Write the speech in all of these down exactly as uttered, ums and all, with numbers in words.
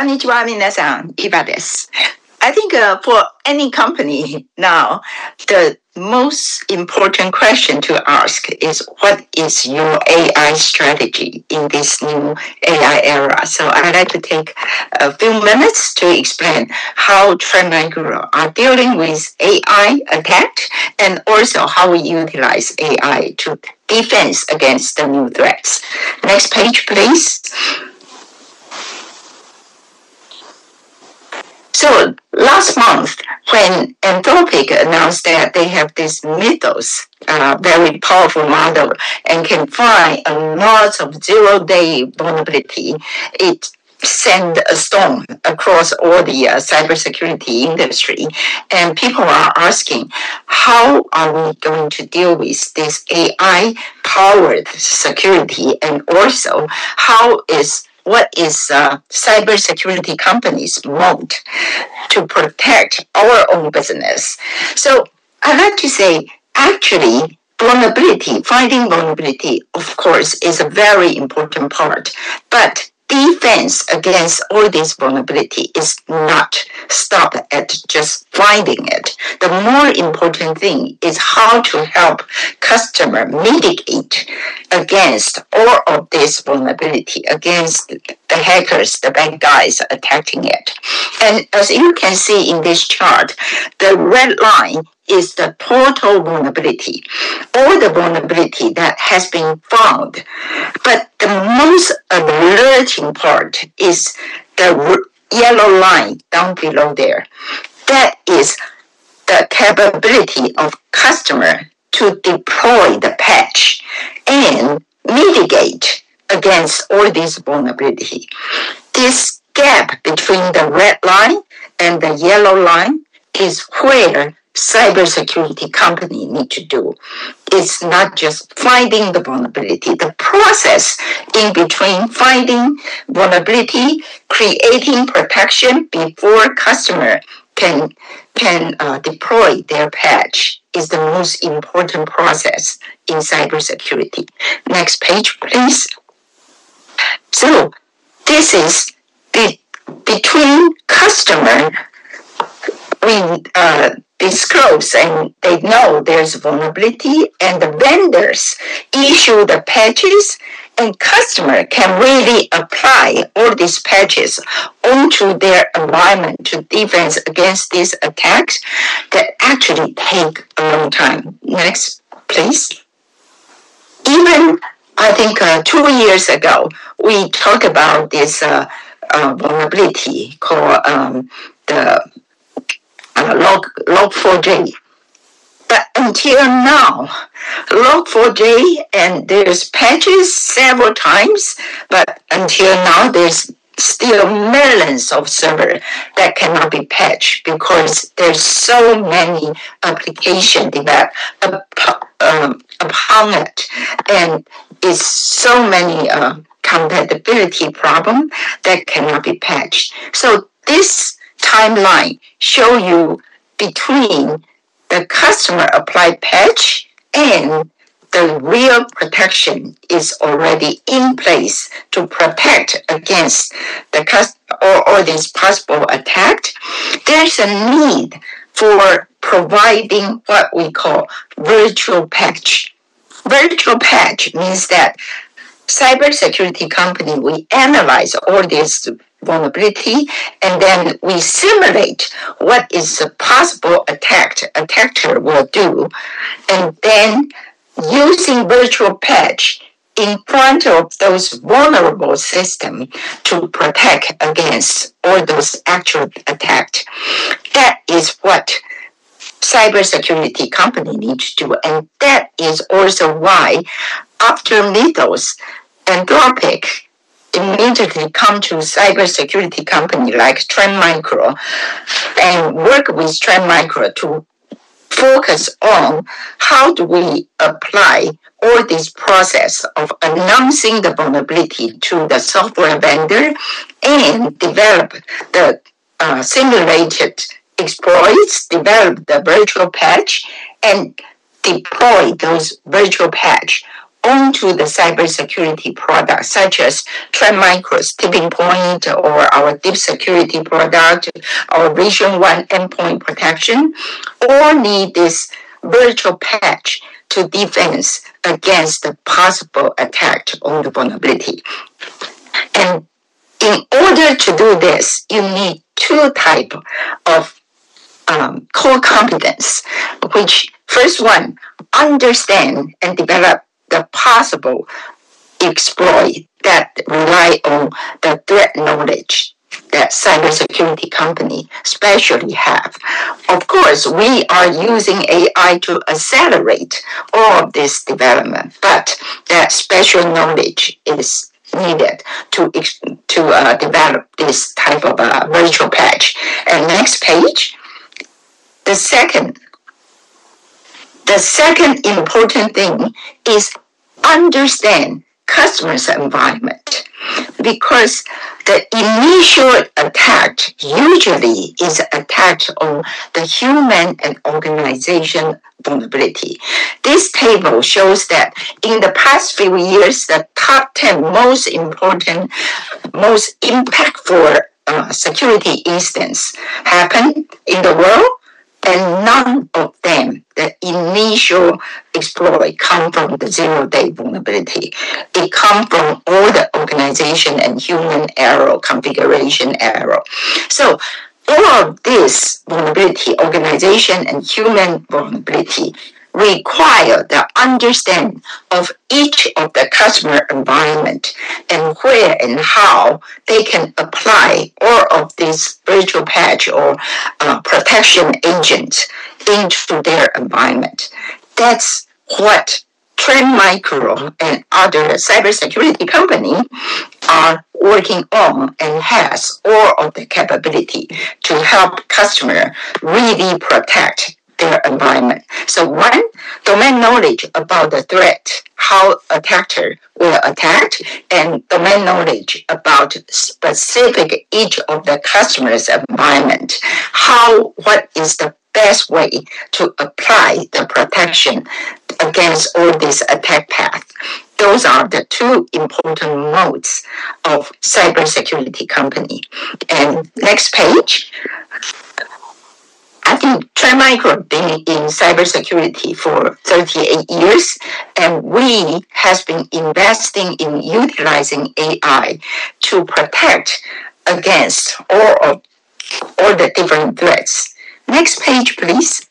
Konnichiwa, minasan. Iva desu. I think uh, for any company now, the most important question to ask is, what is your A I strategy in this new A I era? So I'd like to take a few minutes to explain how Trend Micro are dealing with A I attack, and also how we utilize A I to defense against the new threats. Next page, please. So last month, when Anthropic announced that they have this Mythos, uh, very powerful model, and can find a lot of zero-day vulnerability, it sent a storm across all the uh, cybersecurity industry. And people are asking, how are we going to deal with this A I-powered security? And also, how is what is uh, cybersecurity companies' mode to protect our own business? So I like to say, actually, vulnerability, finding vulnerability, of course, is a very important part. But defense against all this vulnerability is not stop at just finding it. The more important thing is how to help customer mitigate against all of this vulnerability, against the hackers, the bad guys attacking it. And as you can see in this chart, the red line is the total vulnerability, or the vulnerability that has been found. But the most alerting part is the yellow line down below there. That is the capability of customer to deploy the patch and mitigate against all this vulnerability. This gap between the red line and the yellow line is where cybersecurity company need to do. It's not just finding the vulnerability. The process in between finding vulnerability, creating protection before customer can can uh, deploy their patch is the most important process in cybersecurity. Next page, please. So this is be, between customer, we uh, disclose and they know there's vulnerability, and the vendors issue the patches, and customer can really apply all these patches onto their environment to defense against these attacks that actually take a long time. Next, please. Even, I think uh, two years ago, we talked about this uh, uh, vulnerability called um, the Uh, log, log four j. But until now, log four j, and there's patches several times, but until now there's still millions of servers that cannot be patched because there's so many applications developed um, upon it, and it's so many uh, compatibility problems that cannot be patched. So this timeline show you between the customer applied patch and the real protection is already in place to protect against the cust- or, or this possible attack. There's a need for providing what we call virtual patch. Virtual patch means that cybersecurity company, we analyze all this vulnerability, and then we simulate what is a possible attack attacker will do, and then using virtual patch in front of those vulnerable systems to protect against all those actual attacks. That is what cybersecurity company needs to do, and that is also why after Mythos, Anthropic immediately come to cybersecurity company like Trend Micro and work with Trend Micro to focus on how do we apply all this process of announcing the vulnerability to the software vendor and develop the uh, simulated exploits, develop the virtual patch, and deploy those virtual patch onto the cybersecurity products, such as Trend Micro's Tipping Point or our Deep Security product, our Vision One endpoint protection, all need this virtual patch to defense against the possible attack on the vulnerability. And in order to do this, you need two types of um, core competence, which first one, understand and develop the possible exploit that rely on the threat knowledge that cybersecurity company especially have. Of course, we are using A I to accelerate all of this development, but that special knowledge is needed to to uh, develop this type of uh, virtual patch. And next page, the second, the second important thing is understand customer's environment, because the initial attack usually is attacked on the human and organization vulnerability. This table shows that in the past few years, the top ten most important, most impactful uh, security incidents happened in the world, and none of them, the initial exploit, come from the zero-day vulnerability. It comes from all the organization and human error, configuration error. So all of this vulnerability, organization and human vulnerability, require the understanding of each of the customer environment and where and how they can apply all of this virtual patch or uh, protection agents into their environment. That's what Trend Micro and other cybersecurity companies are working on and has all of the capability to help customers really protect their environment. So one, domain knowledge about the threat, how attacker will attack, and domain knowledge about specific each of the customer's environment, how, what is the best way to apply the protection against all this attack path. Those are the two important modes of cybersecurity company. And next page. I think Trend Micro been in cybersecurity for thirty-eight years, and we has been investing in utilizing A I to protect against all of all the different threats. Next page, please.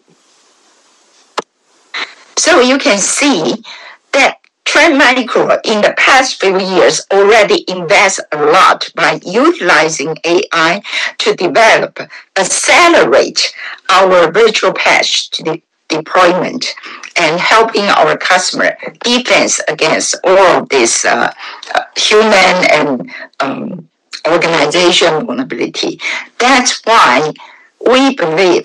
So you can see that Trend Micro in the past few years already invest a lot by utilizing A I to develop, accelerate our virtual patch to the deployment and helping our customer defense against all of this uh, uh, human and um, organization vulnerability. That's why we believe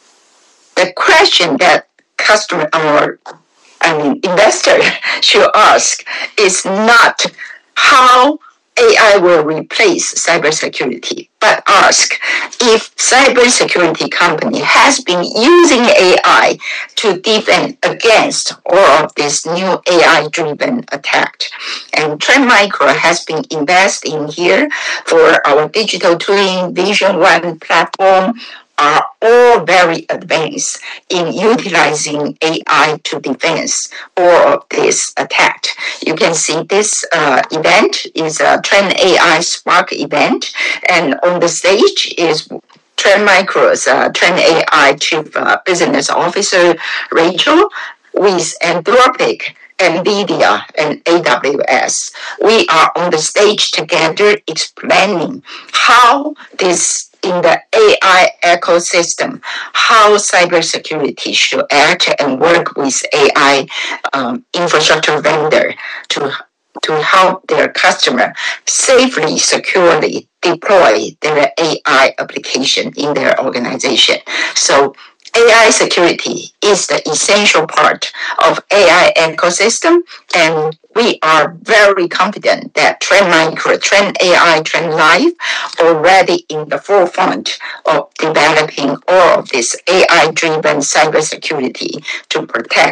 the question that customer or I mean, investor should ask is not how A I will replace cybersecurity, but ask if cybersecurity company has been using A I to defend against all of this new A I-driven attack. And Trend Micro has been investing here for our digital twin Vision One platform, are all very advanced in utilizing A I to defense all of this attack. You can see this uh, event is a Trend A I Spark event, and on the stage is Trend Micro's uh, Trend A I Chief uh, Business Officer, Rachel, with Anthropic, NVIDIA, and A W S. We are on the stage together explaining how this in the A I ecosystem, how cybersecurity should act and work with A I um, infrastructure vendor to to help their customer safely, securely deploy their A I application in their organization. So A I security is the essential part of A I ecosystem, and we are very confident that Trend Micro, Trend A I, Trend Life already in the forefront of developing all of this A I-driven cybersecurity to protect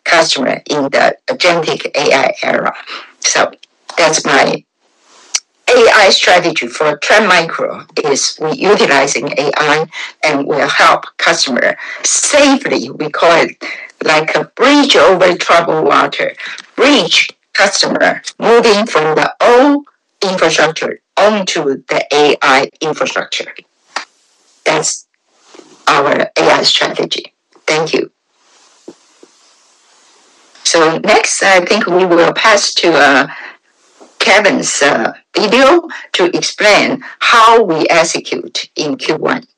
customer in the agentic A I era. So that's my A I strategy for Trend Micro is we utilizing A I and will help customer safely. We call it like a bridge over troubled water. Bridge customer moving from the old infrastructure onto the A I infrastructure. That's our A I strategy. Thank you. So next, I think we will pass to uh, Kevin's uh, video to explain how we execute in Q one.